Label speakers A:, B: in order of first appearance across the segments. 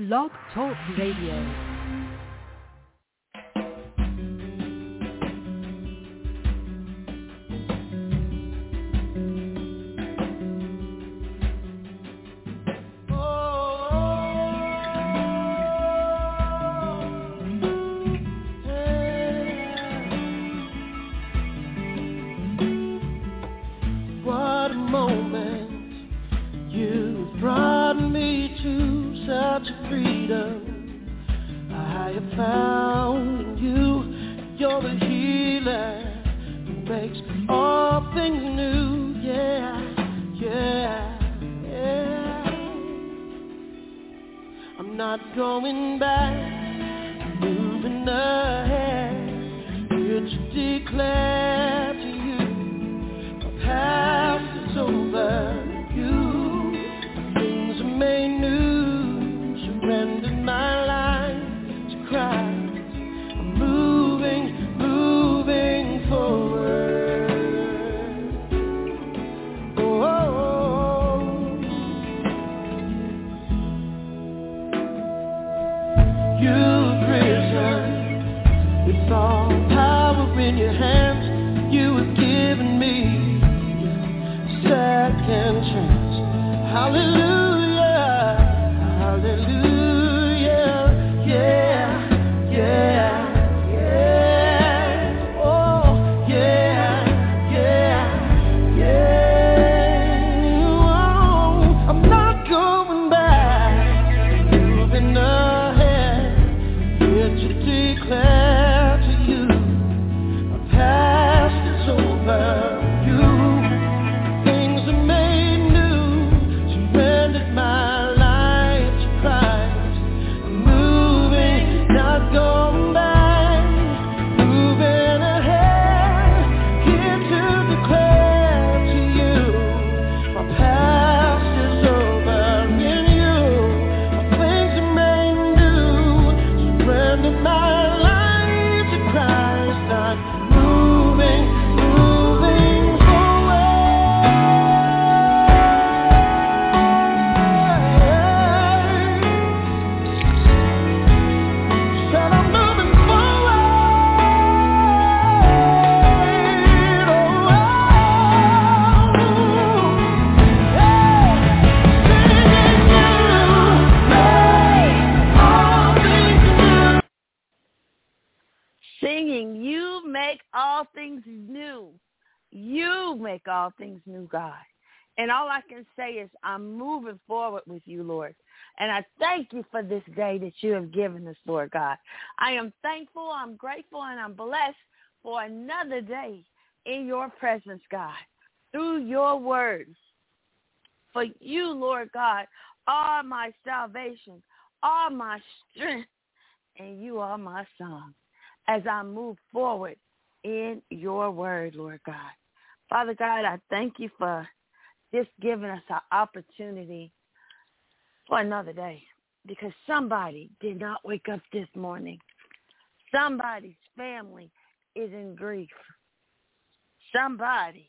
A: Blog Talk Radio.
B: All things new, God. And all I can say is I'm moving forward with you, Lord. And I thank you for this day that you have given us, Lord God. I am thankful, I'm grateful, and I'm blessed for another day in your presence, God, through your words. For you, Lord God, are my salvation, are my strength, and you are my song as I move forward in your word, Lord God. Father God, I thank you for just giving us an opportunity for another day because somebody did not wake up this morning. Somebody's family is in grief. Somebody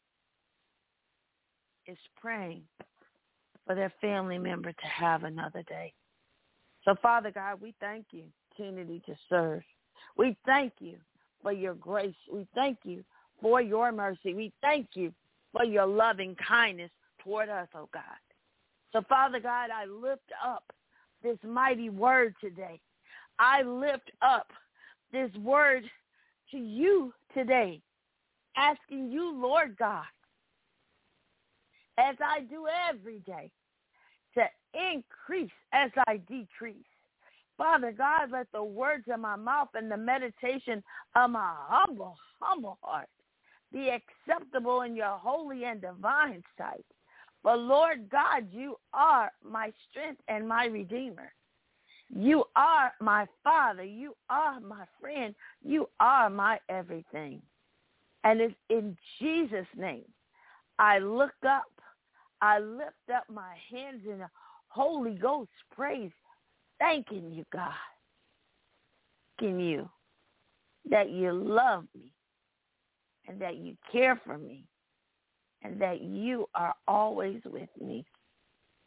B: is praying for their family member to have another day. So, Father God, we thank you for the opportunity to serve. We thank you for your grace. We thank you for your mercy. We thank you for your loving kindness toward us, oh God. So, Father God, I lift up this mighty word today. I lift up this word to you today, asking you, Lord God, as I do every day, to increase as I decrease. Father God, let the words of my mouth and the meditation of my humble heart be acceptable in your holy and divine sight. But Lord God, you are my strength and my redeemer. You are my Father. You are my friend. You are my everything. And it's in Jesus' name I look up. I lift up my hands in a Holy Ghost praise, thanking you, God. Thanking you that you love me and that you care for me and that you are always with me.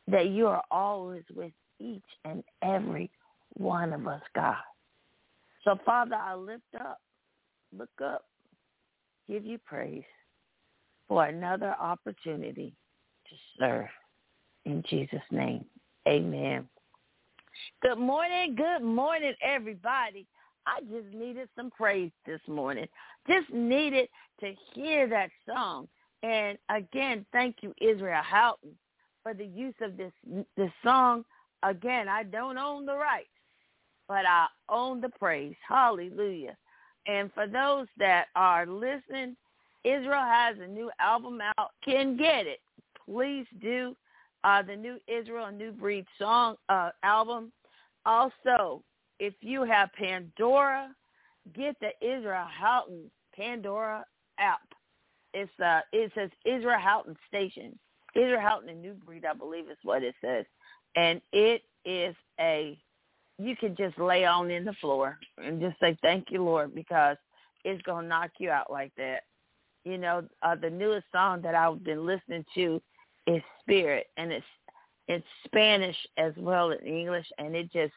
B: that you are always with each and every one of us, God. So, Father, I look up, give you praise for another opportunity to serve. In Jesus' name, amen. Good morning, everybody. I just needed some praise this morning. Just needed to hear that song. And again, thank you, Israel Houghton, for the use of this song. Again, I don't own the rights, but I own the praise. Hallelujah. And for those that are listening, Israel has a new album out. Can get it. Please do. The new Israel, A New Breed song album. Also, if you have Pandora, get the Israel Houghton Pandora app. It says Israel Houghton Station. Israel Houghton, A New Breed, I believe is what it says. And it is you can just lay on in the floor and just say, thank you, Lord, because it's going to knock you out like that. You know, the newest song that I've been listening to is Spirit, and it's Spanish as well as English, and it just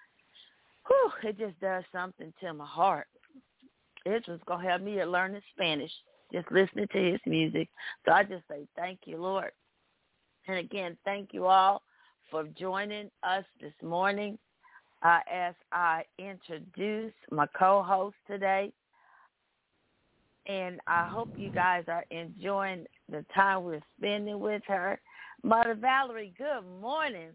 B: does something to my heart. It was going to help me to learn the Spanish, just listening to his music. So I just say thank you, Lord. And again, thank you all for joining us this morning as I introduce my co-host today. And I hope you guys are enjoying the time we're spending with her. Mother Valerie, good morning.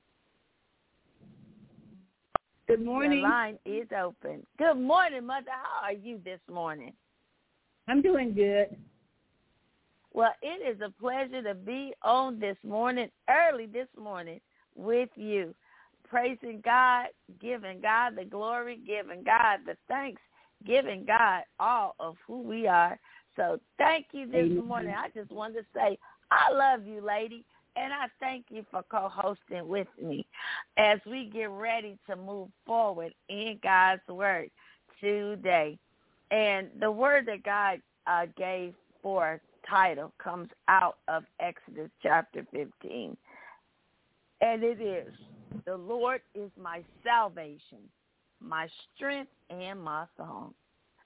C: Good morning.
B: The line is open. Good morning, Mother. How are you this morning?
C: I'm doing good.
B: Well, it is a pleasure to be on this morning, early this morning, with you, praising God, giving God the glory, giving God the thanks, giving God all of who we are. So thank you this morning. I just wanted to say I love you, lady, and I thank you for co-hosting with me as we get ready to move forward in God's word today. And the word that God gave for title comes out of Exodus chapter 15. And it is, the Lord is my salvation, my strength, and my song.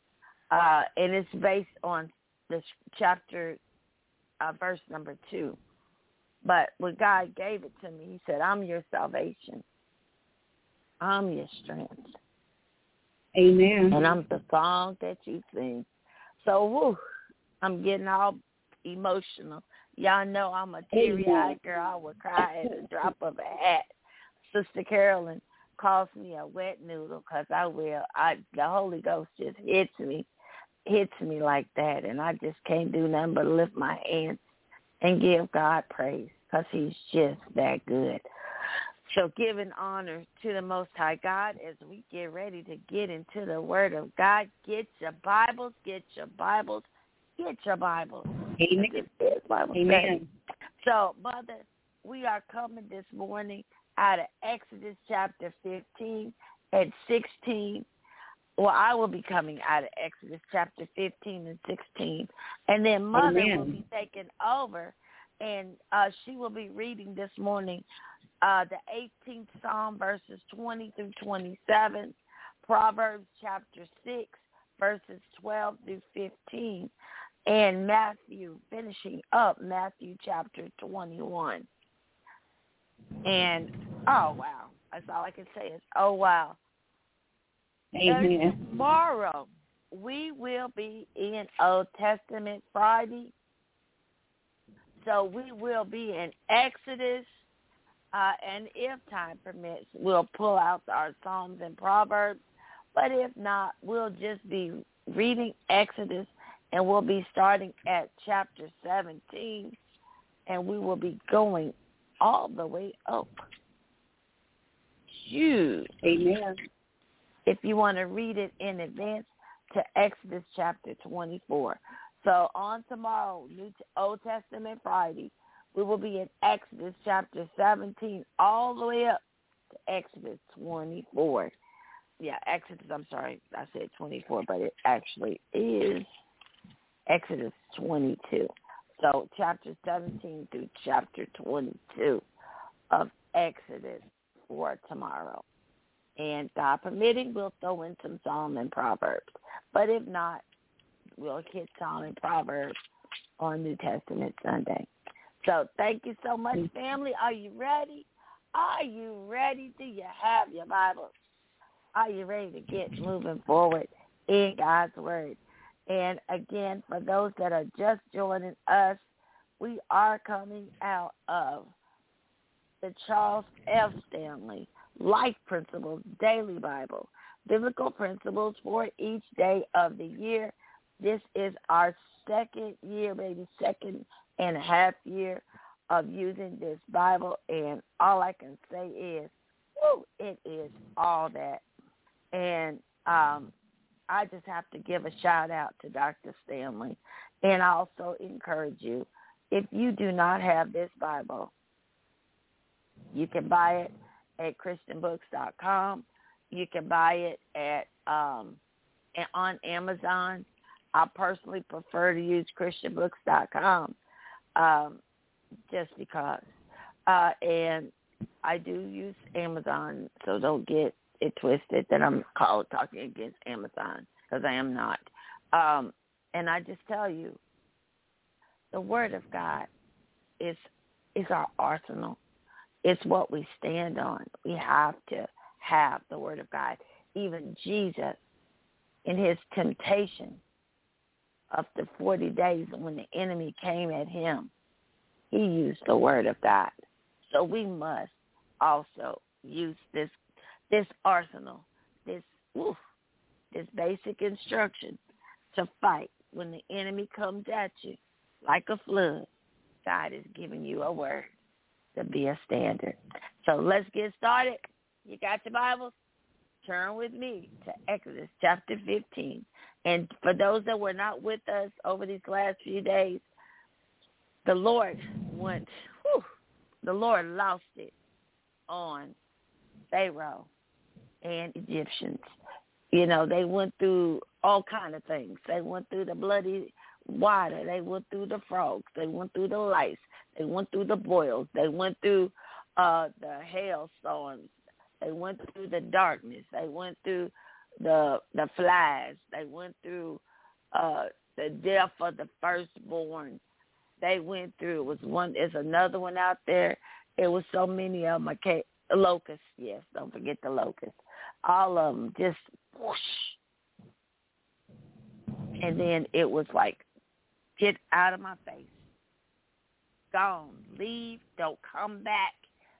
B: And it's based on this chapter, verse number 2. But when God gave it to me, he said, I'm your salvation. I'm your strength.
C: Amen.
B: And I'm the song that you sing. So, I'm getting all emotional. Y'all know I'm a teary-eyed girl. I would cry at the drop of a hat. Sister Carolyn calls me a wet noodle because I will. The Holy Ghost just hits me like that, and I just can't do nothing but lift my hands and give God praise because he's just that good. So giving honor to the Most High God as we get ready to get into the Word of God. Get your Bibles, get your Bibles, get your Bibles.
C: Amen.
B: Amen. So, Mother, we are coming this morning out of Exodus chapter 15 and 16. Well, I will be coming out of Exodus chapter 15 and 16. And then Mother will be taking over, and she will be reading this morning the 18th Psalm, verses 20 through 27, Proverbs chapter 6, verses 12 through 15, and Matthew, finishing up Matthew chapter 21. And, oh, wow. That's all I can say is, oh, wow.
C: Amen.
B: And tomorrow, we will be in Old Testament Friday. So we will be in Exodus. And if time permits, we'll pull out our Psalms and Proverbs. But if not, we'll just be reading Exodus, and we'll be starting at chapter 17, and we will be going all the way up. Huge.
C: Amen.
B: If you want to read it in advance, to Exodus chapter 24. So on tomorrow, Old Testament Friday, we will be in Exodus chapter 17 all the way up to Exodus 24. Yeah, Exodus, I'm sorry, I said 24, but it actually is Exodus 22. So chapter 17 through chapter 22 of Exodus for tomorrow. And God permitting, we'll throw in some Psalm and Proverbs. But if not, we'll hit Psalm and Proverbs on New Testament Sunday. So thank you so much, family. Are you ready? Are you ready? Do you have your Bible? Are you ready to get moving forward in God's Word? And again, for those that are just joining us, we are coming out of the Charles F. Stanley Life Principles Daily Bible, Biblical Principles for Each Day of the Year. This is our second year, maybe second and a half year of using this Bible, and all I can say is, it is all that. And I just have to give a shout-out to Dr. Stanley, and I also encourage you, if you do not have this Bible, you can buy it at christianbooks.com. You can buy it at on Amazon. I personally prefer to use christianbooks.com just because. And I do use Amazon, so don't get it twisted that I'm talking against Amazon, because I am not. And I just tell you, the Word of God is our arsenal. It's what we stand on. We have to have the Word of God. Even Jesus, in his temptation of the 40 days when the enemy came at him, he used the Word of God. So we must also use this arsenal, this basic instruction to fight when the enemy comes at you like a flood. God is giving you a word to be a standard. So let's get started. You got your Bibles? Turn with me to Exodus chapter 15. And for those that were not with us over these last few days, the Lord lost it on Pharaoh and Egyptians. You know, they went through all kind of things. They went through the bloody water. They went through the frogs. They went through the lice. They went through the boils. They went through the hailstorms. They went through the darkness. They went through the flies. They went through the death of the firstborn. They went through. There's another one out there. It was so many of them. Locusts, yes, don't forget the locusts. All of them just whoosh. And then it was like, get out of my face. Gone. Leave. Don't come back.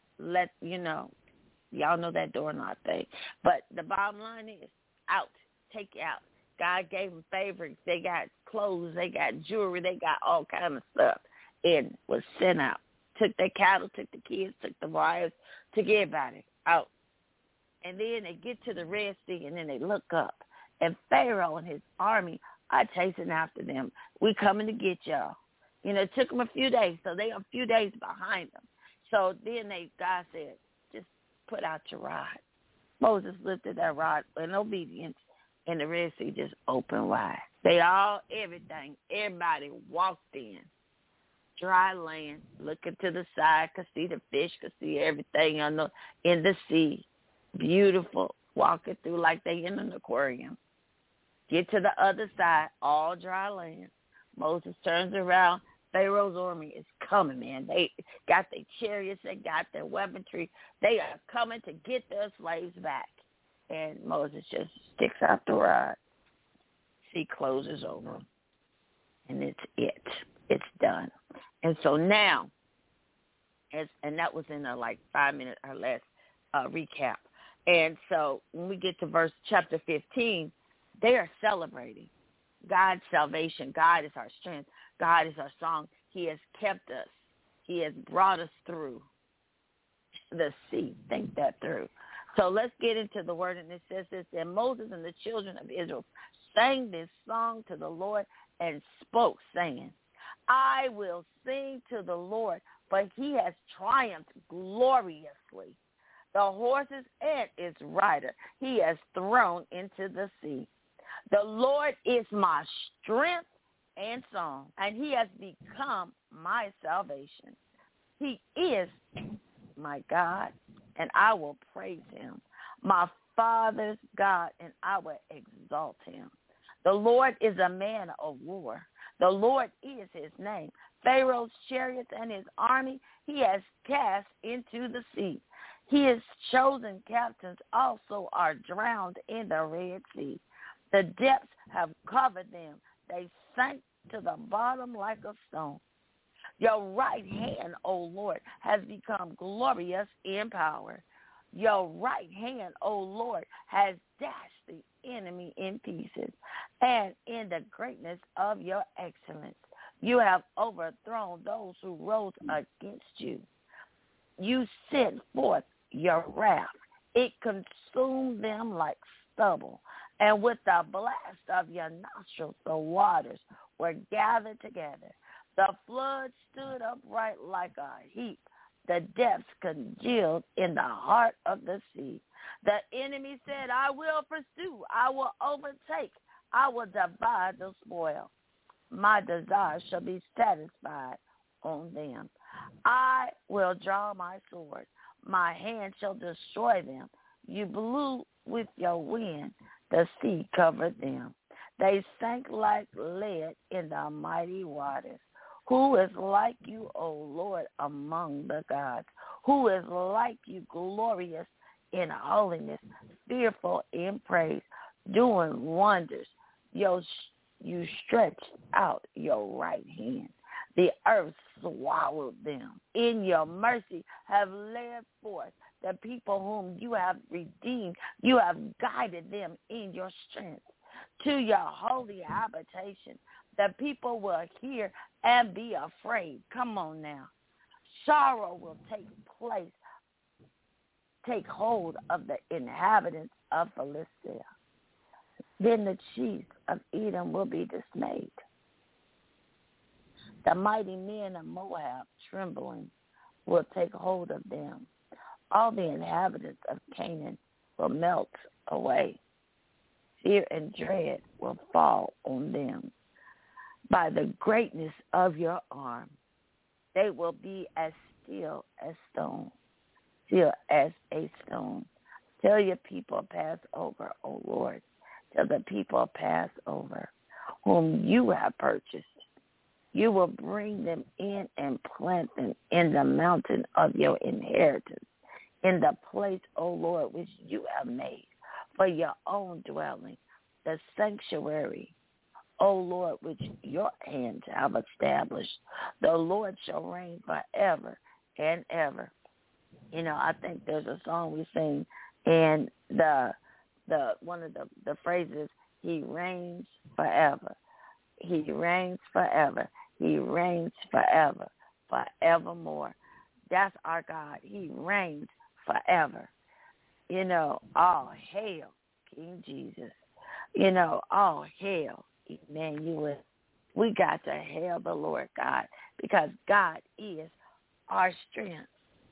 B: Y'all know that doorknob thing. But the bottom line is, out. Take you out. God gave them favorites. They got clothes. They got jewelry. They got all kind of stuff. And was sent out. Took their cattle, took the kids, took the wives, took everybody out. And then they get to the Red Sea, and then they look up. And Pharaoh and his army are chasing after them. We coming to get y'all. It took them a few days, so they are a few days behind them. So then God said, just put out your rod. Moses lifted that rod in obedience, and the Red Sea just opened wide. Everybody walked in. Dry land, looking to the side, could see the fish, could see everything in the sea. Beautiful, walking through like they in an aquarium. Get to the other side, all dry land. Moses turns around. Pharaoh's army is coming, man. They got their chariots. They got their weaponry. They are coming to get their slaves back. And Moses just sticks out the rod. Sea closes over them. And it's it. It's done. And so now, and that was in a 5-minute or less recap. And so when we get to chapter 15, they are celebrating God's salvation. God is our strength. God is our song. He has kept us. He has brought us through the sea. Think that through. So let's get into the word. And it says this, and Moses and the children of Israel sang this song to the Lord and spoke, saying, I will sing to the Lord, for he has triumphed gloriously. The horses and its rider he has thrown into the sea. The Lord is my strength and song, and he has become my salvation. He is my God, and I will praise him. My father's God, and I will exalt him. The Lord is a man of war. The Lord is his name. Pharaoh's chariots and his army he has cast into the sea. His chosen captains also are drowned in the Red Sea. The depths have covered them. They sank to the bottom like a stone. Your right hand, O Lord, has become glorious in power. Your right hand, O Lord, has dashed the enemy in pieces. And in the greatness of your excellence, you have overthrown those who rose against you. You sent forth your wrath. It consumed them like stubble. And with the blast of your nostrils, the waters were gathered together. The flood stood upright like a heap. The depths congealed in the heart of the sea. The enemy said, I will pursue, I will overtake, I will divide the spoil. My desire shall be satisfied on them. I will draw my sword. My hand shall destroy them. You blew with your wind. The sea covered them. They sank like lead in the mighty waters. Who is like you, O Lord, among the gods? Who is like you, glorious in holiness, fearful in praise, doing wonders? You stretched out your right hand. The earth swallowed them. In your mercy have led forth the people whom you have redeemed. You have guided them in your strength to your holy habitation. The people will hear and be afraid. Come on now. Sorrow will take hold of the inhabitants of Philistia. Then the chiefs of Edom will be dismayed. The mighty men of Moab, trembling, will take hold of them. All the inhabitants of Canaan will melt away. Fear and dread will fall on them. By the greatness of your arm, they will be as still as stone, still as a stone. Tell your people, pass over, O Lord. Tell the people, pass over, whom you have purchased. You will bring them in and plant them in the mountain of your inheritance, in the place, O Lord, which you have made for your own dwelling, the sanctuary, O Lord, which your hands have established. The Lord shall reign forever and ever. You know, I think there's a song we sing, and the one of the phrases, he reigns forever. He reigns forever. He reigns forever, forevermore. That's our God. He reigns forever. You know, all hail King Jesus. You know, all hail Emmanuel. We got to hail the Lord God, because God is our strength.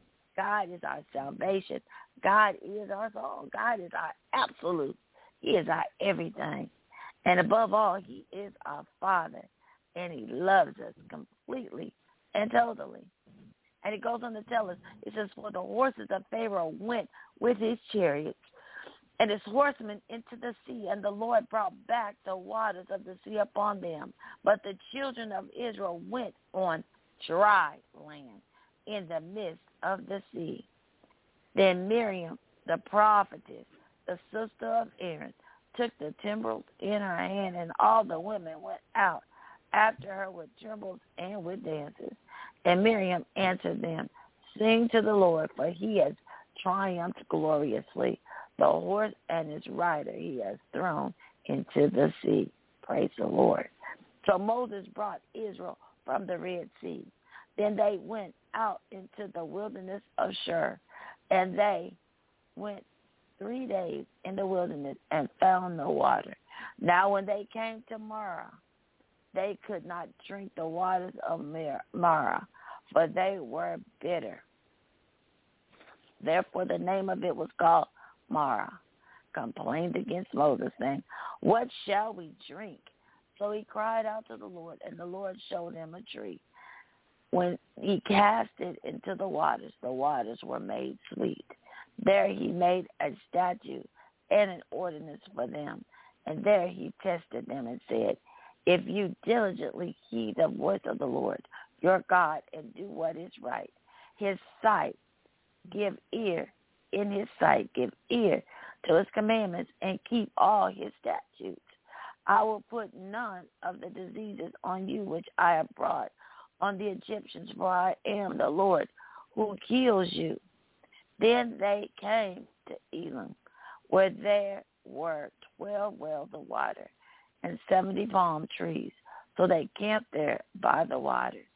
B: God is our salvation. God is our soul. God is our absolute. He is our everything. And above all, he is our Father, and he loves us completely and totally. And it goes on to tell us, it says, for the horses of Pharaoh went with his chariots and his horsemen into the sea, and the Lord brought back the waters of the sea upon them. But the children of Israel went on dry land in the midst of the sea. Then Miriam, the prophetess, the sister of Aaron, took the timbrels in her hand, and all the women went out after her with timbrels and with dances. And Miriam answered them, sing to the Lord, for he has triumphed gloriously. The horse and his rider he has thrown into the sea. Praise the Lord. So Moses brought Israel from the Red Sea. Then they went out into the wilderness of Shur, and they went 3 days in the wilderness and found no water. Now when they came to Marah, they could not drink the waters of Marah, for they were bitter. Therefore the name of it was called Marah. Complained against Moses, saying, what shall we drink? So he cried out to the Lord, and the Lord showed him a tree. When he cast it into the waters were made sweet. There he made a statute and an ordinance for them. And there he tested them and said, if you diligently heed the voice of the Lord, your God, and do what is right, his sight, give ear to his commandments and keep all his statutes. I will put none of the diseases on you which I have brought on the Egyptians, for I am the Lord who heals you. Then they came to Elim, where there were 12 wells of water and 70 palm trees. So they camped there by the waters.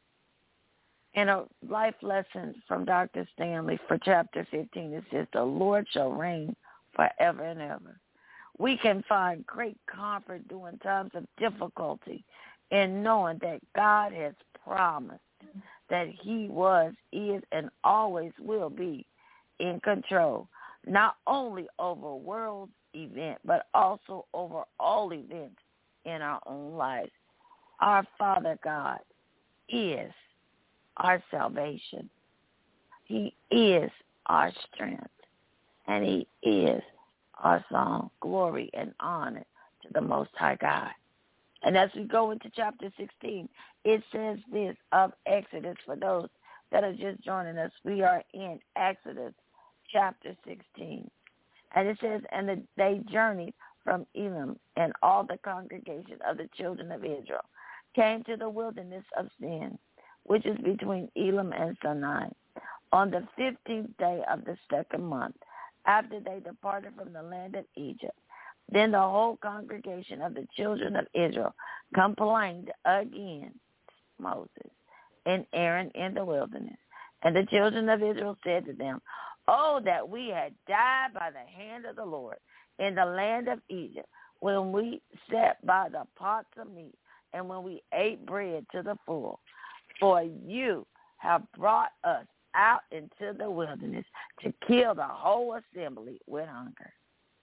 B: And a life lesson from Dr. Stanley for chapter 15, it says, the Lord shall reign forever and ever. We can find great comfort during times of difficulty in knowing that God has promised that he was, is, and always will be in control, not only over world event, but also over all events in our own lives. Our Father God is our salvation. He is our strength, and he is our song. Glory and honor to the Most High God. And as we go into chapter 16, it says this of Exodus. For those that are just joining us, we are in Exodus chapter 16. And it says, and they journeyed from Elim, and all the congregation of the children of Israel came to the wilderness of Sin, which is between Elim and Sinai, on the 15th day of the second month, after they departed from the land of Egypt. Then the whole congregation of the children of Israel complained against Moses and Aaron in the wilderness. And the children of Israel said to them, oh, that we had died by the hand of the Lord in the land of Egypt, when we sat by the pots of meat, and when we ate bread to the full. For you have brought us out into the wilderness to kill the whole assembly with hunger.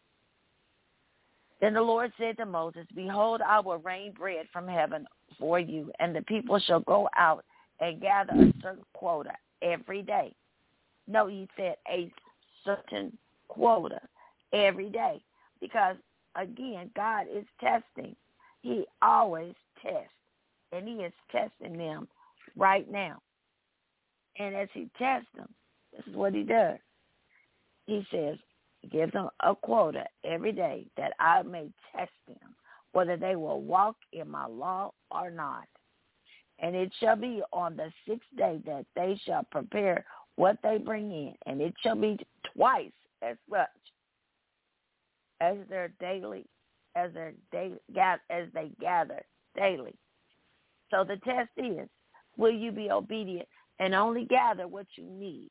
B: Then the Lord said to Moses, behold, I will rain bread from heaven for you, and the people shall go out and gather a certain quota every day. No, he said a certain quota every day, because, again, God is testing. He always tests, and he is testing them right now. And as he tests them, this is what he does. He says, he gives them a quota every day that I may test them, whether they will walk in my law or not. And it shall be on the sixth day that they shall prepare what they bring in, and it shall be twice as much as they gather daily. So the test is, will you be obedient and only gather what you need?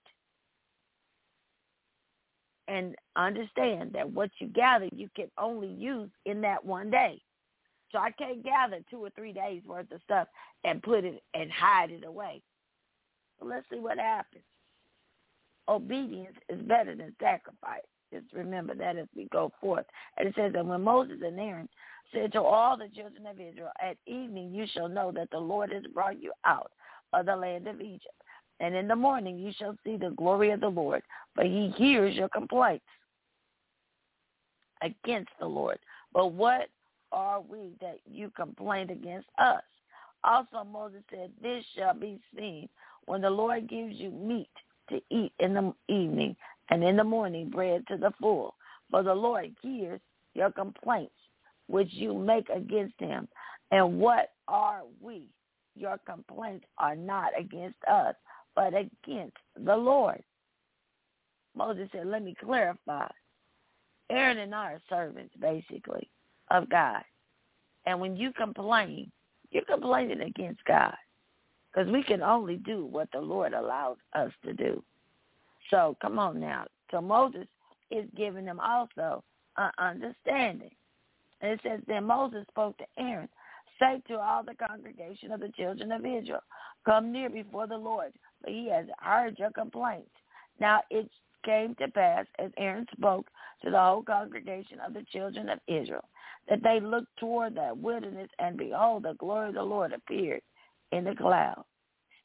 B: And understand that what you gather, you can only use in that one day. So I can't gather 2 or 3 days worth of stuff and put it and hide it away. So let's see what happens. Obedience is better than sacrifice. Just remember that as we go forth. And it says that when Moses and Aaron said to all the children of Israel, at evening you shall know that the Lord has brought you out of the land of Egypt. And in the morning you shall see the glory of the Lord, for he hears your complaints against the Lord. But what are we that you complain against us? Also Moses said, this shall be seen when the Lord gives you meat to eat in the evening, and in the morning bread to the full. For the Lord hears your complaints which you make against him. And what are we? Your complaints are not against us, but against the Lord. Moses said, let me clarify. Aaron and I are servants, basically, of God. And when you complain, you're complaining against God, because we can only do what the Lord allowed us to do. So come on now. So Moses is giving them also an understanding. And it says, then Moses spoke to Aaron, say to all the congregation of the children of Israel, come near before the Lord, for he has heard your complaints. Now it came to pass, as Aaron spoke to the whole congregation of the children of Israel, that they looked toward the wilderness, and behold, the glory of the Lord appeared in the cloud.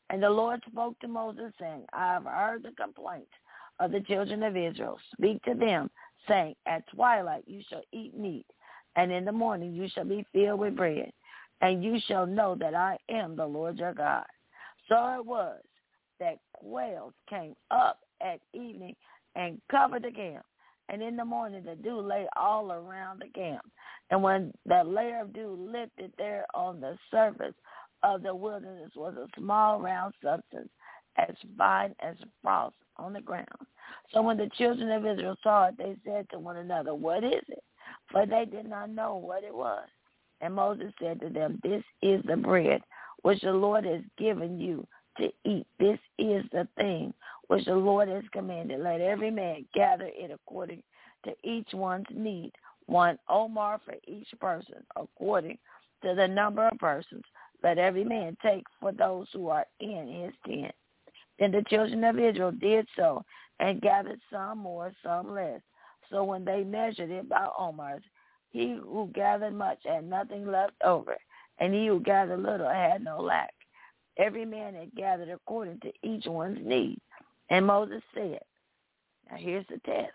B: And the Lord spoke to Moses, saying, I have heard the complaints of the children of Israel. Speak to them, saying, at twilight you shall eat meat, and in the morning you shall be filled with bread, and you shall know that I am the Lord your God. So it was that quails came up at evening and covered the camp, and in the morning the dew lay all around the camp. And when the layer of dew lifted there on the surface of the wilderness was a small round substance as fine as frost on the ground. So when the children of Israel saw it, they said to one another, what is it? For they did not know what it was. And Moses said to them, this is the bread which the Lord has given you to eat. This is the thing which the Lord has commanded. Let every man gather it according to each one's need, 1 omer for each person, according to the number of persons. Let every man take for those who are in his tent. Then the children of Israel did so, and gathered some more, some less. So when they measured it by omers, he who gathered much had nothing left over, and he who gathered little had no lack. Every man had gathered according to each one's need. And Moses said, now here's the test.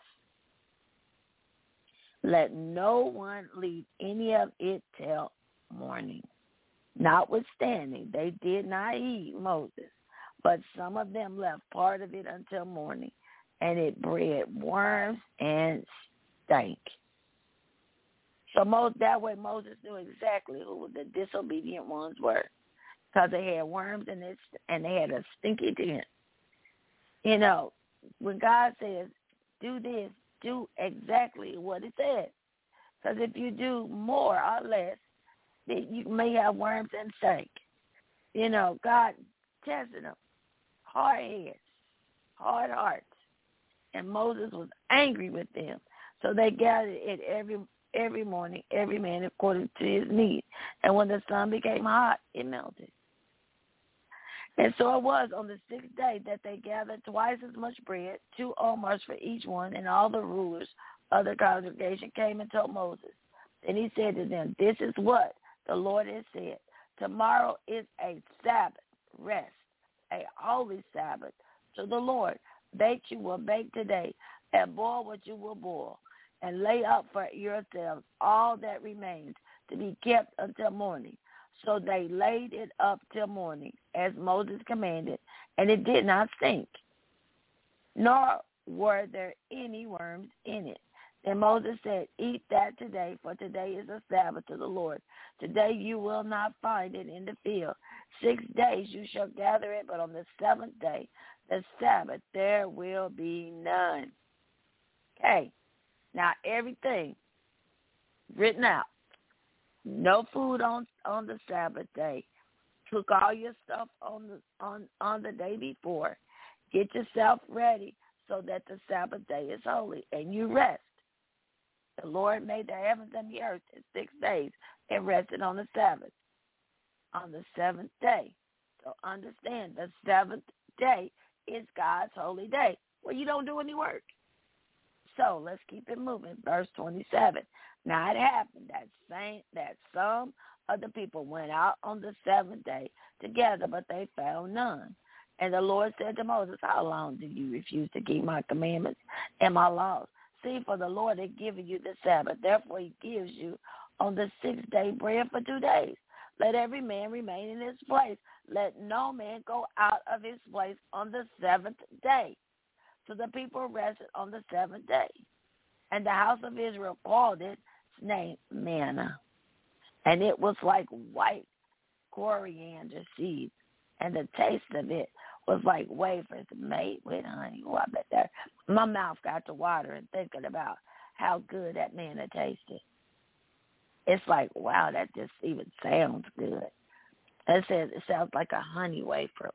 B: Let no one leave any of it till morning. Notwithstanding, they did not heed Moses, but some of them left part of it until morning, and it bred worms and stank. So that way Moses knew exactly who the disobedient ones were, because they had worms and they had a stinky tent. You know, when God says, do this, do exactly what it says. Because if you do more or less, you may have worms and stink. You know, God tested them. Hard heads, hard hearts. And Moses was angry with them. So they gathered it every morning, every man according to his need. And when the sun became hot, it melted. And so it was on the 6th day that they gathered twice as much bread, 2 omers for each one, and all the rulers of the congregation came and told Moses. And he said to them, this is what the Lord has said. Tomorrow is a Sabbath rest, a holy Sabbath to the Lord. Bake you will bake today, and boil what you will boil, and lay up for yourselves all that remains to be kept until morning. So they laid it up till morning, as Moses commanded, and it did not stink, nor were there any worms in it. Then Moses said, eat that today, for today is a Sabbath to the Lord. Today you will not find it in the field. 6 days you shall gather it, but on the 7th day, the Sabbath, there will be none. Okay, now everything written out. No food on the Sabbath day. Cook all your stuff on the day before. Get yourself ready so that the Sabbath day is holy, and you rest. The Lord made the heavens and the earth in 6 days and rested on the Sabbath, on the 7th day. So understand, the 7th day is God's holy day, where you don't do any work. So let's keep it moving. Verse 27. Now it happened that some of the people went out on the 7th day together, but they found none. And the Lord said to Moses, how long do you refuse to keep my commandments and my laws? See, for the Lord had given you the Sabbath. Therefore he gives you on the 6th day bread for 2 days. Let every man remain in his place. Let no man go out of his place on the 7th day. So the people rested on the 7th day. And the house of Israel called its name manna. And it was like white coriander seeds. And the taste of it was like wafers made with honey. Oh, I bet that my mouth got to water and thinking about how good that manna tasted. It's like, wow, that just even sounds good. It sounds like a honey wafer.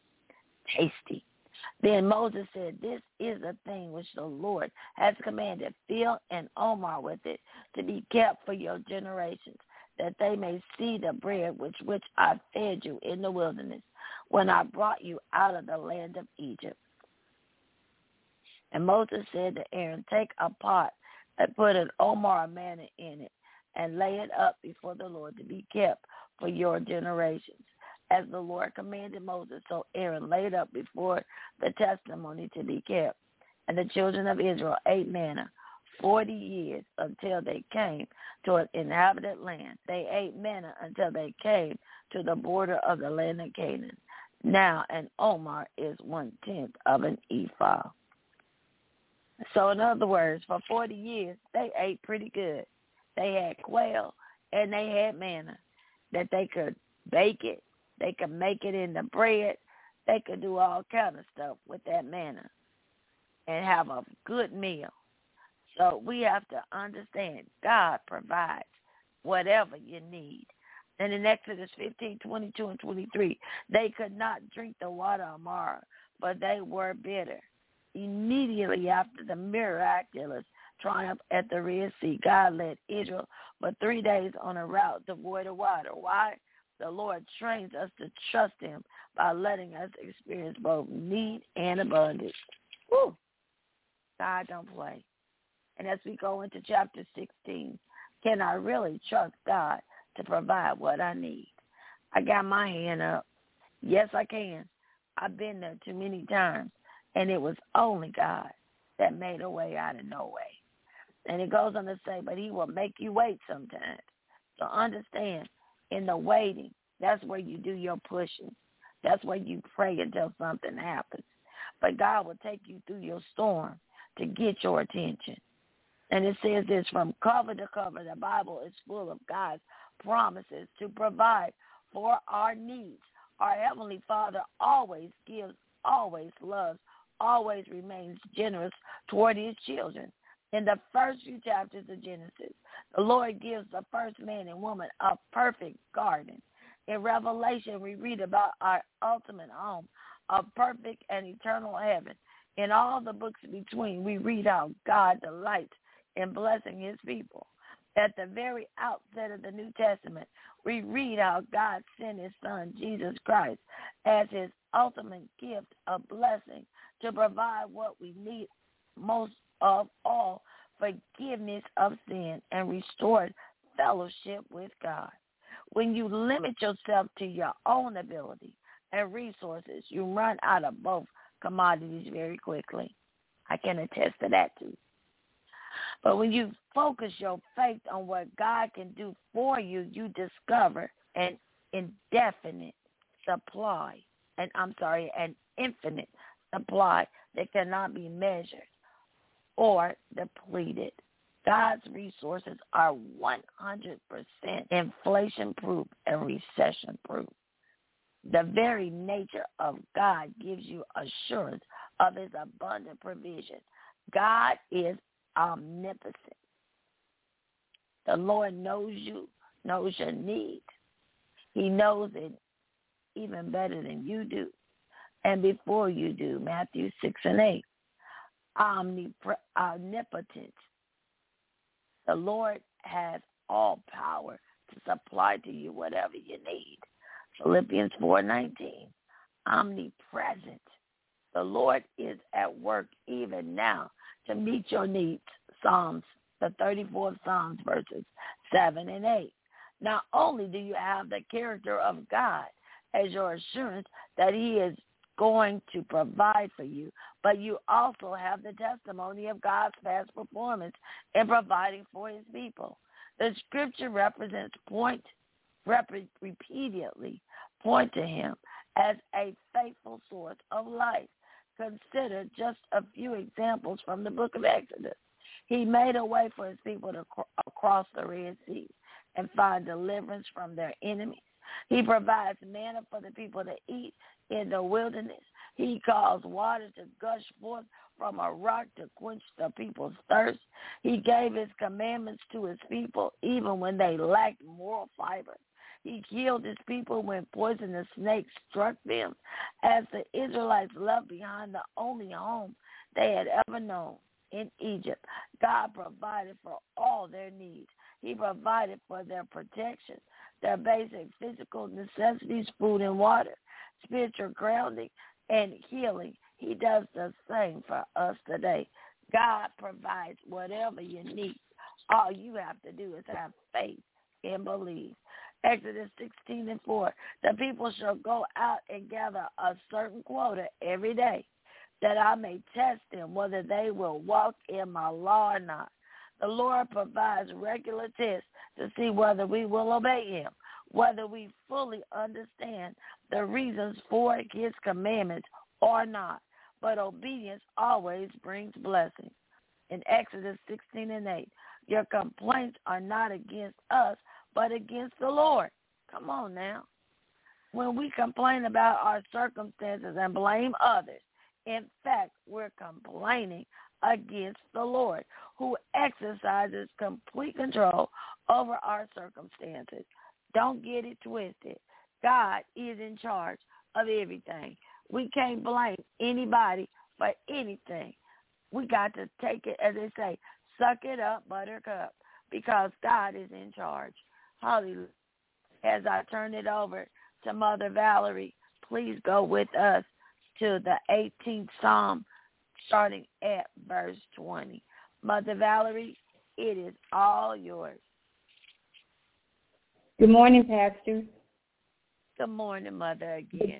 B: Tasty. Then Moses said, this is the thing which the Lord has commanded. Fill an omer with it to be kept for your generations, that they may see the bread which I fed you in the wilderness when I brought you out of the land of Egypt. And Moses said to Aaron, take a pot and put an omer of manna in it and lay it up before the Lord to be kept for your generations. as the Lord commanded Moses. So Aaron laid up before the testimony to be kept. And the children of Israel ate manna 40 years until they came to an inhabited land. They ate manna until they came to the border of the land of Canaan. Now an omer is 1/10 of an ephah. So in other words, for 40 years, they ate pretty good. They had quail and they had manna that they could bake it. They could make it into bread. They could do all kind of stuff with that manna and have a good meal. So we have to understand God provides whatever you need. And in Exodus 15:22 and 23, they could not drink the water of Marah, but they were bitter. Immediately after the miraculous triumph at the Red Sea, God led Israel for 3 days on a route devoid of water. Why? The Lord trains us to trust him by letting us experience both need and abundance. Woo! God don't play. And as we go into chapter 16, can I really trust God to provide what I need? I got my hand up. Yes, I can. I've been there too many times, and it was only God that made a way out of no way. And it goes on to say, but he will make you wait sometimes. So understand, in the waiting, that's where you do your pushing. That's where you pray until something happens. But God will take you through your storm to get your attention. And it says this, from cover to cover, the Bible is full of God's promises to provide for our needs. Our Heavenly Father always gives, always loves, always remains generous toward his children. In the first few chapters of Genesis, the Lord gives the first man and woman a perfect garden. In Revelation, we read about our ultimate home, a perfect and eternal heaven. In all the books between, we read how God delights in blessing his people. At the very outset of the New Testament, we read how God sent his son, Jesus Christ, as his ultimate gift of blessing to provide what we need most of all, forgiveness of sin and restored fellowship with God. When you limit yourself to your own ability and resources, you run out of both commodities very quickly. I can attest to that too. But when you focus your faith on what God can do for you, you discover an indefinite supply, an infinite supply that cannot be measured or depleted. God's resources are 100% inflation-proof and recession-proof. The very nature of God gives you assurance of his abundant provision. God is omnipotent. The Lord knows you, knows your needs. He knows it even better than you do and before you do. Matthew 6:8. Omnipotent. The Lord has all power to supply to you whatever you need. Philippians 4:19. Omnipresent. The Lord is at work even now to meet your needs. Psalms, the 34th Psalms, verses 7 and 8. Not only do you have the character of God as your assurance that he is going to provide for you, but you also have the testimony of God's past performance in providing for his people. The scripture repeatedly point to him as a faithful source of life. Consider just a few examples from the book of Exodus. He made a way for his people to cross the Red Sea and find deliverance from their enemies. He provides manna for the people to eat in the wilderness. He caused water to gush forth from a rock to quench the people's thirst. He gave his commandments to his people even when they lacked moral fiber. He killed his people when poisonous snakes struck them. As the Israelites left behind the only home they had ever known in Egypt, God provided for all their needs. He provided for their protection, their basic physical necessities, food and water, spiritual grounding, and healing. He does the same for us today. God provides whatever you need. All you have to do is have faith and believe. Exodus 16:4. The people shall go out and gather a certain quota every day, that I may test them whether they will walk in my law or not. The Lord provides regular tests to see whether we will obey him, whether we fully understand the reasons for his commandments or not. But obedience always brings blessing. In Exodus 16:8, your complaints are not against us, but against the Lord. Come on now. When we complain about our circumstances and blame others, in fact, we're complaining against the Lord, who exercises complete control over our circumstances. Don't get it twisted. God is in charge of everything. We can't blame anybody for anything. We got to take it, as they say, suck it up, buttercup, because God is in charge. Hallelujah. As I turn it over to Mother Valerie, please go with us to the 18th Psalm, starting at verse 20. Mother Valerie, it is all yours.
C: Good morning, Pastor.
B: Good morning, Mother, again.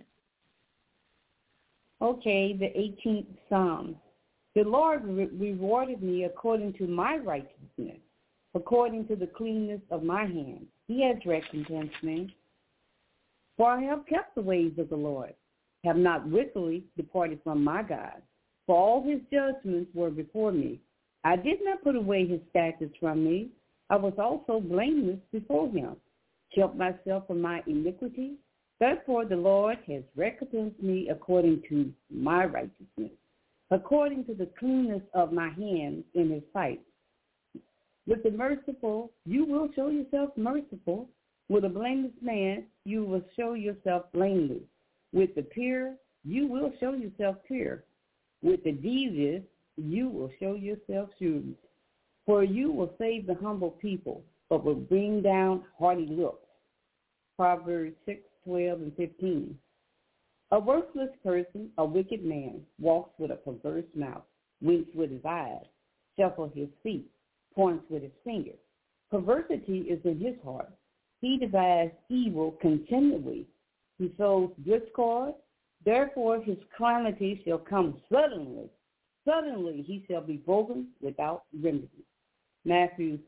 C: Okay, the 18th Psalm. The Lord rewarded me according to my righteousness, according to the cleanness of my hands. He has recompensed me. For I have kept the ways of the Lord, have not wickedly departed from my God. For all his judgments were before me. I did not put away his statutes from me. I was also blameless before him, kept myself from my iniquity. Therefore the Lord has recompensed me according to my righteousness, according to the cleanness of my hands in his sight. With the merciful, you will show yourself merciful. With a blameless man, you will show yourself blameless. With the pure, you will show yourself pure. With the devious, you will show yourself shrewd. For you will save the humble people, but will bring down haughty looks. Proverbs 6:12-15. A worthless person, a wicked man, walks with a perverse mouth, winks with his eyes, shuffles his feet, points with his finger. Perversity is in his heart. He devises evil continually. He sows discord. Therefore his calamity shall come suddenly. Suddenly he shall be broken without remedy. Matthew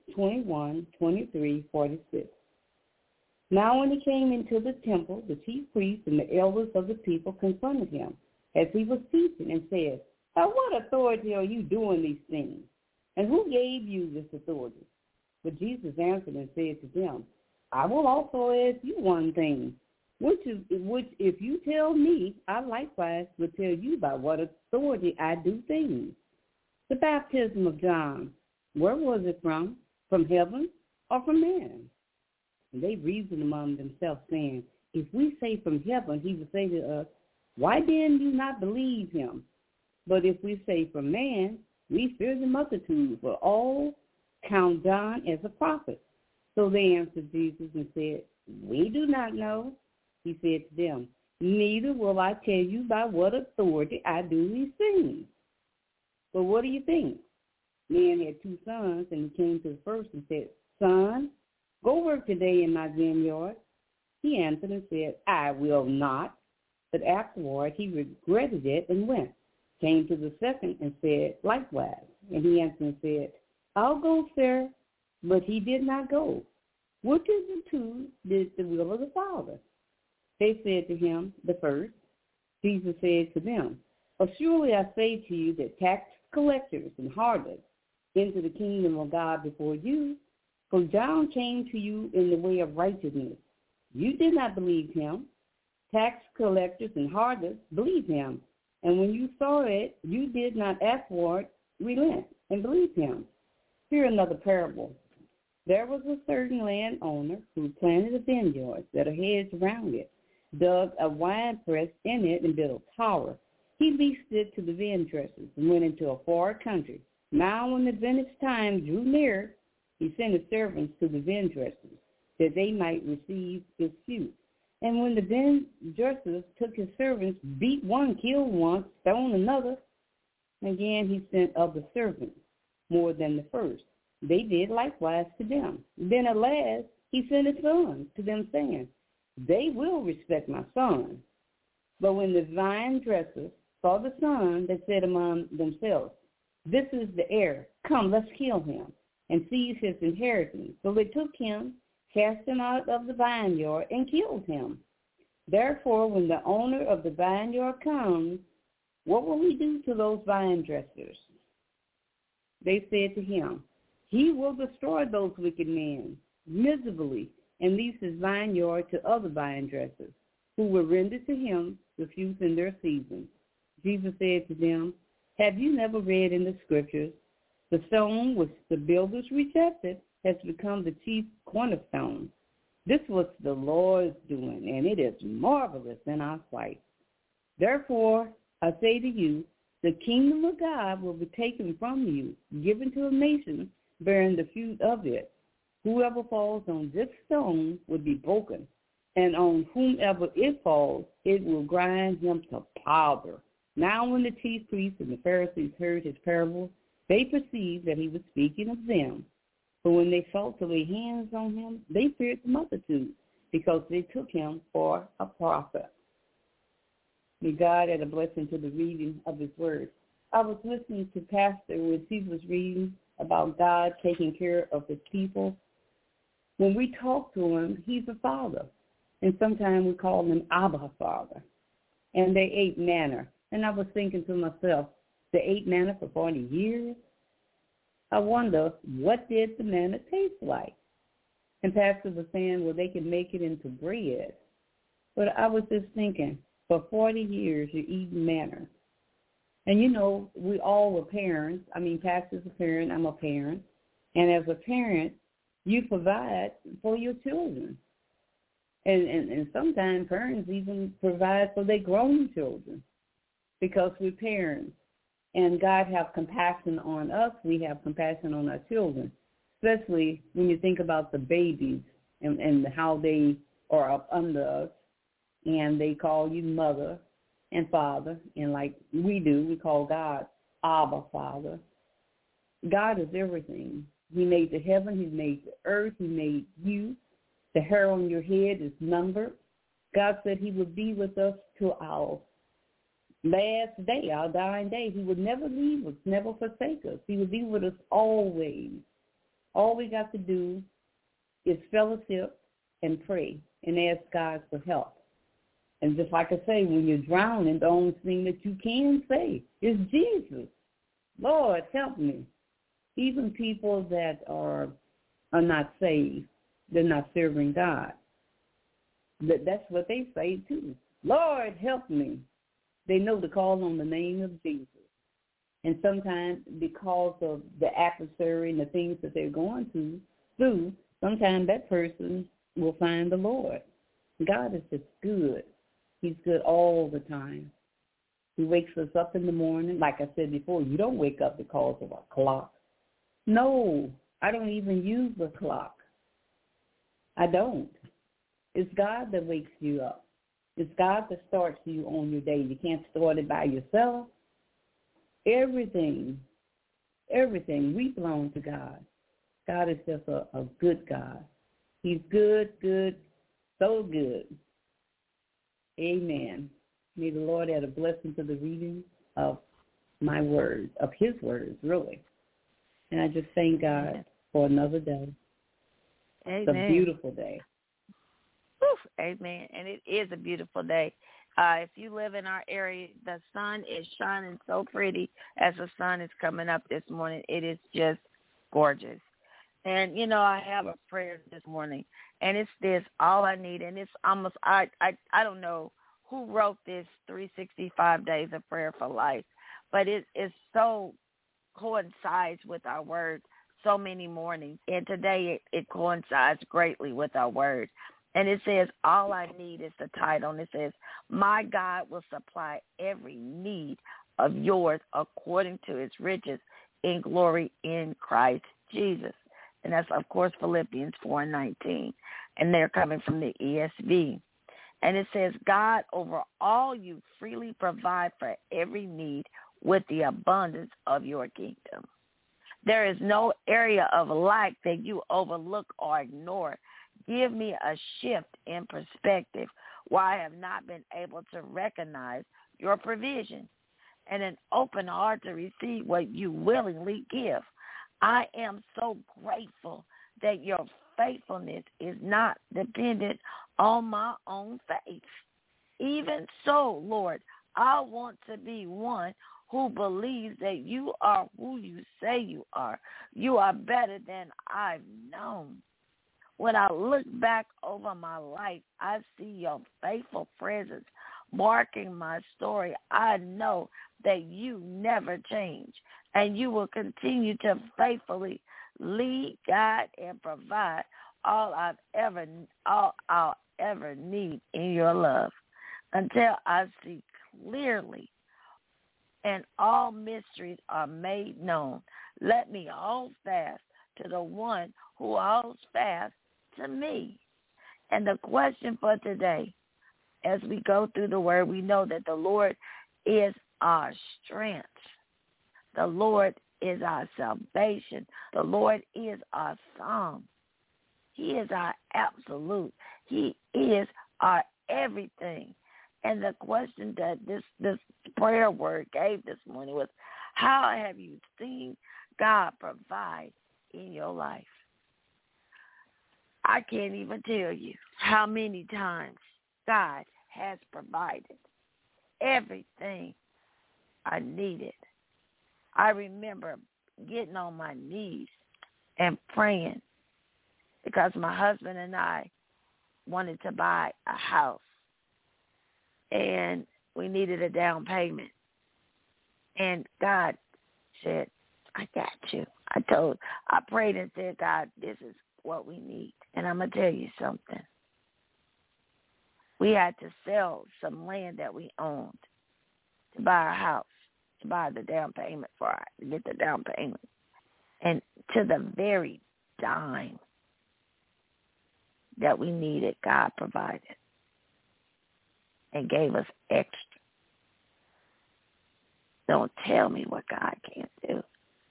C: 21:23-46. Now when he came into the temple, the chief priests and the elders of the people confronted him as he was teaching and said, "By what authority are you doing these things? And who gave you this authority?" But Jesus answered and said to them, "I will also ask you one thing, which if you tell me, I likewise will tell you by what authority I do things. The baptism of John, where was it from? From heaven or from man?" And they reasoned among themselves, saying, "If we say from heaven, he will say to us, why then do not believe him? But if we say from man, we fear the multitude, for all count John as a prophet." So they answered Jesus and said, "We do not know." He said to them, "Neither will I tell you by what authority I do these things. But what do you think?" Man had 2 sons, and he came to the first and said, "Son, go work today in my vineyard." He answered and said, "I will not." But afterward he regretted it and went. Came to the second and said likewise. And he answered and said, "I'll go, sir." But he did not go. Which of the 2 did the will of the Father? They said to him, "The first." Jesus said to them, "Surely I say to you that tax collectors and harlots into the kingdom of God before you. For John came to you in the way of righteousness. You did not believe him. Tax collectors and harlots believed him. And when you saw it, you did not afterward relent and believe him." Hear another parable. There was a certain landowner who planted a vineyard, set a hedge around it, dug a wine press in it, and built a tower. He leased it to the vine dressers and went into a far country. Now when the vintage time drew near, he sent his servants to the vine dressers, that they might receive his fruit. And when the vine dressers took his servants, beat one, killed one, stoned another, again he sent other servants, more than the first. They did likewise to them. Then at last he sent his son to them, saying, they will respect my son. But when the vine dressers saw the son, they said among themselves, this is the heir. Come, let's kill him and seize his inheritance. So they took him, cast him out of the vineyard, and killed him. Therefore, when the owner of the vineyard comes, what will he do to those vine dressers? They said to him, he will destroy those wicked men miserably and lease his vineyard to other vine dressers, who will render to him the fruits in their season. Jesus said to them, have you never read in the scriptures, the stone which the builders rejected has become the chief cornerstone. This was the Lord's doing, and it is marvelous in our sight. Therefore, I say to you, the kingdom of God will be taken from you, given to a nation bearing the fruit of it. Whoever falls on this stone will be broken, and on whomever it falls, it will grind him to powder. Now when the chief priests and the Pharisees heard his parable, they perceived that he was speaking of them. But when they sought to lay hands on him, they feared the multitude, because they took him for a prophet. May God add a blessing to the reading of his word. I was listening to Pastor when he was reading about God taking care of his people. When we talk to him, he's a father. And sometimes we call him Abba Father. And they ate manna. And I was thinking to myself, they ate manna for 40 years? I wonder, what did the manna taste like? And Pastor was saying, well, they can make it into bread. But I was just thinking, for 40 years, you're eating manna. And, you know, we all were parents. I mean, Pastor's a parent. I'm a parent. And as a parent, you provide for your children. And sometimes parents even provide for their grown children because we're parents. And God have compassion on us. We have compassion on our children, especially when you think about the babies and how they are up under us. And they call you mother and father. And like we do, we call God Abba Father. God is everything. He made the heaven. He made the earth. He made you. The hair on your head is numbered. God said he would be with us to our last day, our dying day. He would never leave us, never forsake us. He would be with us always. All we got to do is fellowship and pray and ask God for help. And just like I say, when you're drowning, the only thing that you can say is Jesus. Lord, help me. Even people that are not saved, they're not serving God. That's what they say too. Lord, help me. They know to call on the name of Jesus. And sometimes because of the adversary and the things that they're going through, sometimes that person will find the Lord. God is just good. He's good all the time. He wakes us up in the morning. Like I said before, you don't wake up because of a clock. No, I don't even use the clock. I don't. It's God that wakes you up. It's God that starts you on your day. You can't start it by yourself. Everything, we belong to God. God is just a good God. He's good, so good. Amen. May the Lord add a blessing to the reading of my words, of his words, really. And I just thank God for another day.
B: Amen.
C: It's a beautiful day.
B: Whew, amen. And it is a beautiful day. If you live in our area, the sun is shining so pretty as the sun is coming up this morning. It is just gorgeous. And, you know, I have a prayer this morning, and it's this, all I need. And it's almost, I don't know who wrote this 365 days of prayer for life, but it is so coincides with our word so many mornings. And today it coincides greatly with our word. And it says, all I need is the title. And it says, my God will supply every need of yours according to his riches in glory in Christ Jesus. And that's, of course, Philippians 4:19. And they're coming from the ESV. And it says, God, over all you freely provide for every need with the abundance of your kingdom. There is no area of lack that you overlook or ignore. Give me a shift in perspective where I have not been able to recognize your provision, and an open heart to receive what you willingly give. I am so grateful that your faithfulness is not dependent on my own faith. Even so, Lord, I want to be one who believes that you are who you say you are. You are better than I've known. When I look back over my life, I see your faithful presence marking my story. I know that you never change, and you will continue to faithfully lead, guide, and provide all I'll ever need in your love until I see clearly and all mysteries are made known. Let me hold fast to the one who holds fast to me. And the question for today, as we go through the word, we know that the Lord is our strength. The Lord is our salvation. The Lord is our song. He is our absolute. He is our everything. And the question that this prayer word gave this morning was, how have you seen God provide in your life? I can't even tell you how many times God has provided everything I needed. I remember getting on my knees and praying because my husband and I wanted to buy a house, and we needed a down payment. And God said, I got you. I prayed and said, God, this is what we need. And I'm going to tell you something. We had to sell some land that we owned to buy a house, to buy the down payment for it, to get the down payment. And to the very dime that we needed, God provided and gave us extra. Don't tell me what God can't do.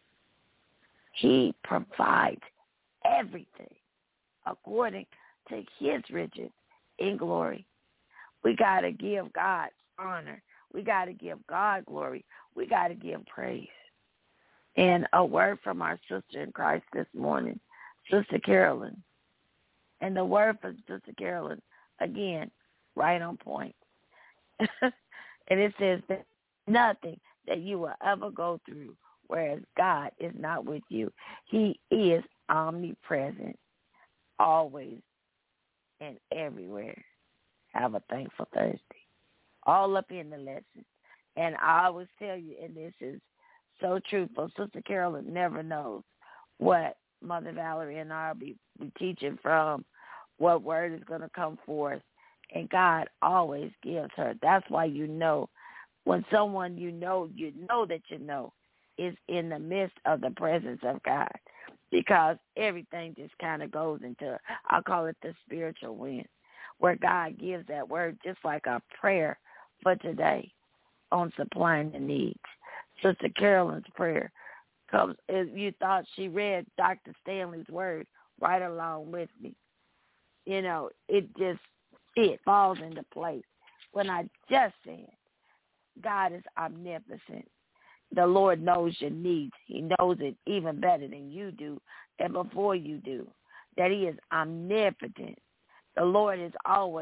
B: He provides everything according to his riches in glory. We got to give God honor. We got to give God glory. We got to give praise. And a word from our sister in Christ this morning, Sister Carolyn. And the word for Sister Carolyn, again, right on point. And it says that nothing that you will ever go through, whereas God is not with you. He is omnipresent, always and everywhere. Have a thankful Thursday. All up in the lesson. And I always tell you, and this is so truthful, Sister Carolyn never knows what Mother Valerie and I will be teaching from, what word is going to come forth. And God always gives her. That's why you know when someone you know that you know is in the midst of the presence of God, because everything just kind of goes into, I'll call it the spiritual wind, where God gives that word, just like our prayer for today on supplying the needs. Sister Carolyn's prayer comes, you thought she read Dr. Stanley's word right along with me. You know, it falls into place when I just said, God is omnipotent. The Lord knows your needs. He knows it even better than you do and before you do. That he is omnipotent. The Lord has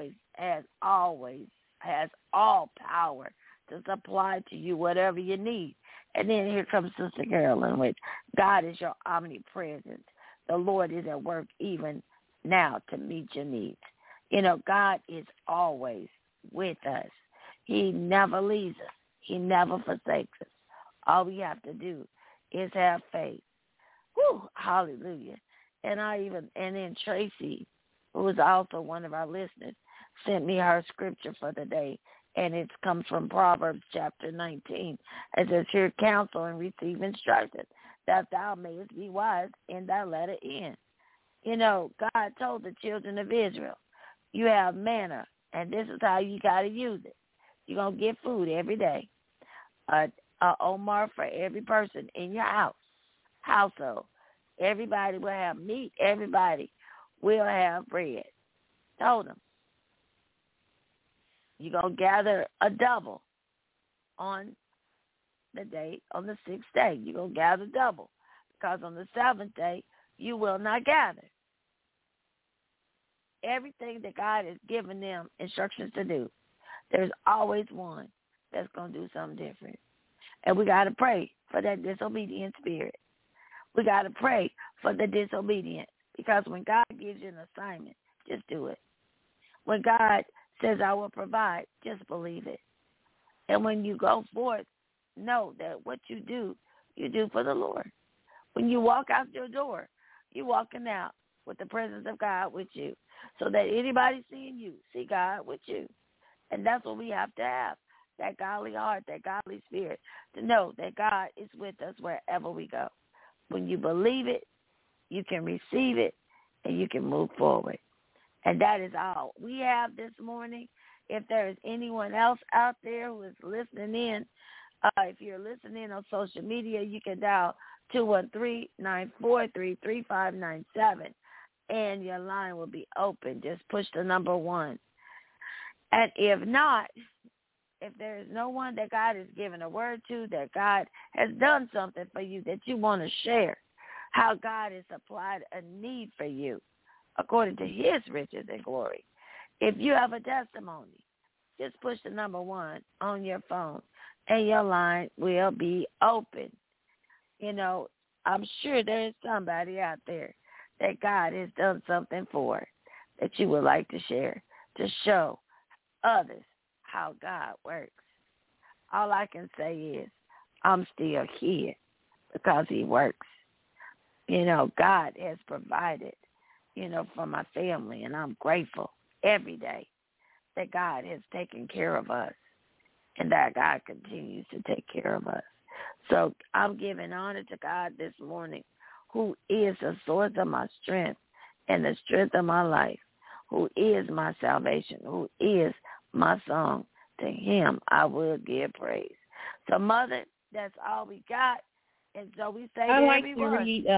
B: all power to supply to you whatever you need. And then here comes Sister Carolyn with, God is your omnipresent. The Lord is at work even now to meet your needs. You know, God is always with us. He never leaves us. He never forsakes us. All we have to do is have faith. Whew, hallelujah. And then Tracy, who is also one of our listeners, sent me her scripture for the day, and it comes from Proverbs chapter 19. It says, hear counsel and receive instruction, that thou mayest be wise in thy latter end. You know, God told the children of Israel, you have manna, and this is how you got to use it. You're going to get food every day. Omar for every person in your household. Everybody will have meat. Everybody will have bread. Told them, you're going to gather a double on the 6th day. You're going to gather double, because on the 7th day, you will not gather. Everything that God has given them instructions to do, there's always one that's going to do something different. And we got to pray for that disobedient spirit. We got to pray for the disobedient, because when God gives you an assignment, just do it. When God says, I will provide, just believe it. And when you go forth, know that what you do for the Lord. When you walk out your door, you're walking out with the presence of God with you, so that anybody seeing you see God with you. And that's what we have to have, that godly heart, that godly spirit, to know that God is with us wherever we go. When you believe it, you can receive it, and you can move forward. And that is all we have this morning. If there is anyone else out there who is listening in, if you're listening on social media, you can dial 213-943-3597, and your line will be open. Just push the number 1. And if not, if there is no one that God has given a word to, that God has done something for you that you want to share, how God has supplied a need for you according to his riches and glory. If you have a testimony, just push the number 1 on your phone, and your line will be open. You know, I'm sure there is somebody out there that God has done something for, that you would like to share, to show others how God works. All I can say is, I'm still here because he works. You know, God has provided, for my family, and I'm grateful every day that God has taken care of us, and that God continues to take care of us. So I'm giving honor to God this morning, who is the source of my strength and the strength of my life, who is my salvation, who is my song. To him I will give praise. So, Mother, that's all we got. And so we say
C: I
B: to
C: like
B: everyone.
C: to read,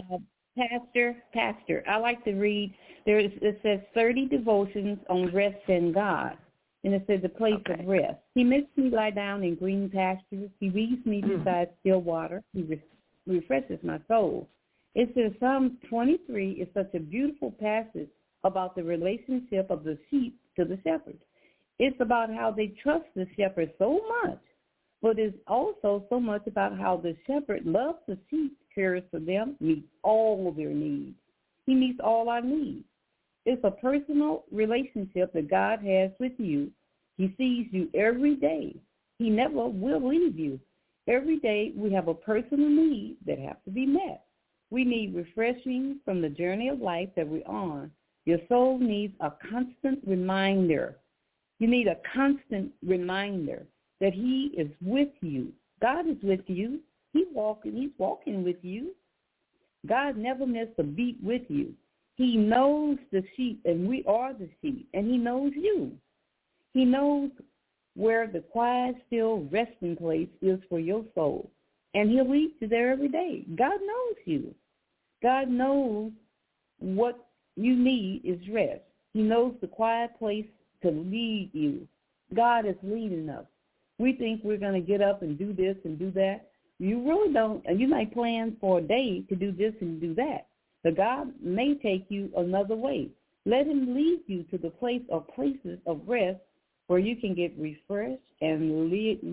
C: Pastor, I like to read, it says 30 devotions on rest in God. And it says the place of rest. He makes me lie down in green pastures. He leads me beside still water. He refreshes my soul. It says Psalm 23 is such a beautiful passage about the relationship of the sheep to the shepherd. It's about how they trust the shepherd so much, but it's also so much about how the shepherd loves the sheep, cares for them, meets all their needs. He meets all our needs. It's a personal relationship that God has with you. He sees you every day. He never will leave you. Every day we have a personal need that has to be met. We need refreshing from the journey of life that we're on. Your soul needs a constant reminder. You need a constant reminder that he is with you. God is with you. He's walking with you. God never missed a beat with you. He knows the sheep, and we are the sheep, and he knows you. He knows where the quiet, still resting place is for your soul, and he'll lead you there every day. God knows you. God knows what you need is rest. He knows the quiet place to lead you. God is leading us. We think we're going to get up and do this and do that. You really don't, and you might plan for a day to do this and do that. But God may take you another way. Let him lead you to the place or places of rest where you can get refreshed and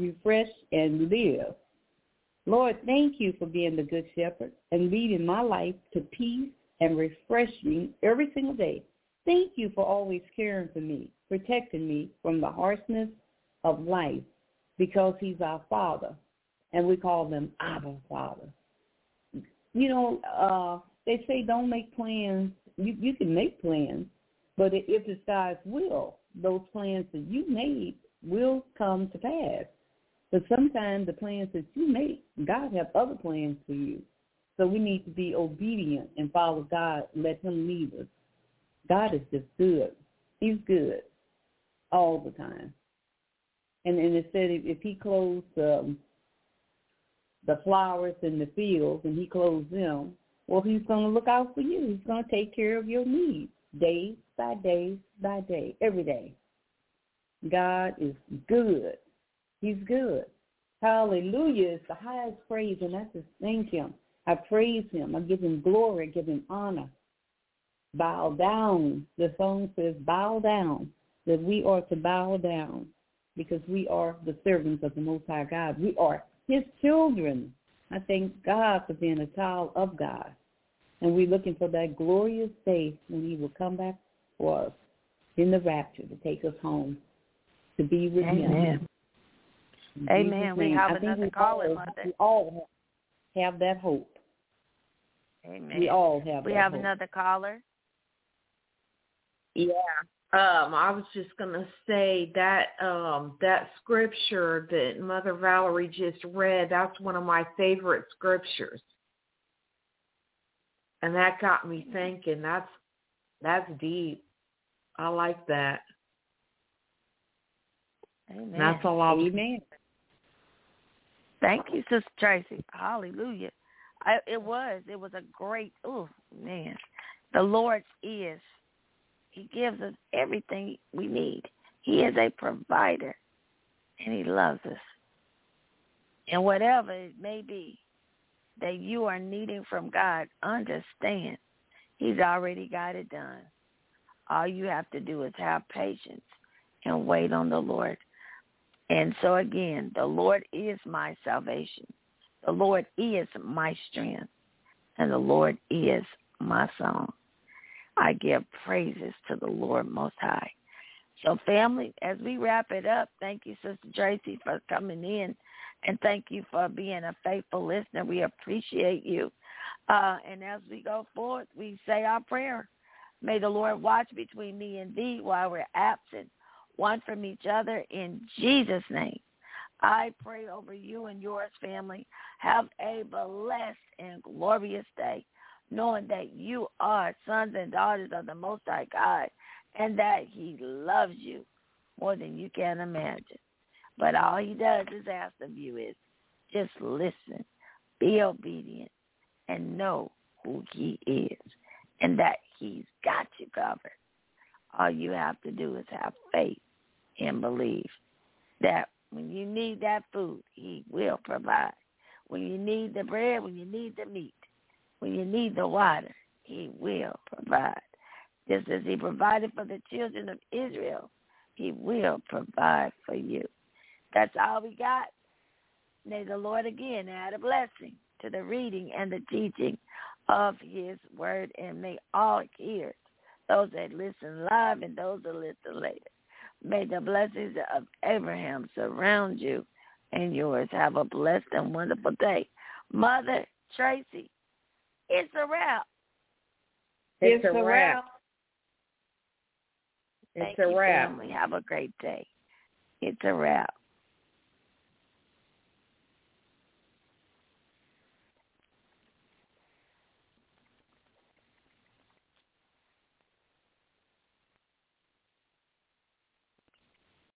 C: live. Lord, thank you for being the good shepherd and leading my life to peace and refreshing every single day. Thank you for always caring for me, protecting me from the harshness of life, because he's our Father, and we call them Abba Father. They say don't make plans. You can make plans, but if it's God's will, those plans that you made will come to pass. But sometimes the plans that you make, God has other plans for you. So we need to be obedient and follow God, let him lead us. God is just good. He's good all the time. And it said if he clothes the flowers in the fields and he clothes them, well, he's going to look out for you. He's going to take care of your needs. day by day by day, every day. God is good. He's good. Hallelujah is the highest praise, and I just thank him. I praise him. I give him glory, I give him honor. Bow down. The song says, bow down, that we are to bow down because we are the servants of the Most High God. We are his children. I thank God for being a child of God. And we're looking for that glorious day when he will come back for us in the rapture to take us home to be with him.
B: Amen. We have another caller, Mother.
C: We all have that hope.
B: Amen.
C: We all have that hope.
B: We have another caller.
D: Yeah. I was just going to say that that scripture that Mother Valerie just read, that's one of my favorite scriptures. And that got me thinking. That's deep. I like that.
B: Amen.
D: That's all I'll
C: Amen.
B: Thank you, Sister Tracy. Hallelujah. It was a great, man. The Lord is. He gives us everything we need. He is a provider, and he loves us. And whatever it may be that you are needing from God, understand he's already got it done. All you have to do is have patience and wait on the Lord. And so again, the Lord is my salvation. The Lord is my strength. And the Lord is my song. I give praises to the Lord Most High. So family, as we wrap it up, thank you, Sister Tracy, for coming in. And thank you for being a faithful listener. We appreciate you. And as we go forward, we say our prayer. May the Lord watch between me and thee while we're absent, one from each other, in Jesus' name. I pray over you and yours, family. Have a blessed and glorious day, knowing that you are sons and daughters of the Most High God and that he loves you more than you can imagine. But all he does is ask of you is just listen, be obedient, and know who he is and that he's got you covered. All you have to do is have faith and believe that when you need that food, he will provide. When you need the bread, when you need the meat, when you need the water, he will provide. Just as he provided for the children of Israel, he will provide for you. That's all we got. May the Lord again add a blessing to the reading and the teaching of his word, and may all hear, those that listen live and those that listen later. May the blessings of Abraham surround you and yours. Have a blessed and wonderful day. Mother Tracy, it's a wrap.
D: It's a wrap.
B: Thank you, family. Have a great day. It's a wrap.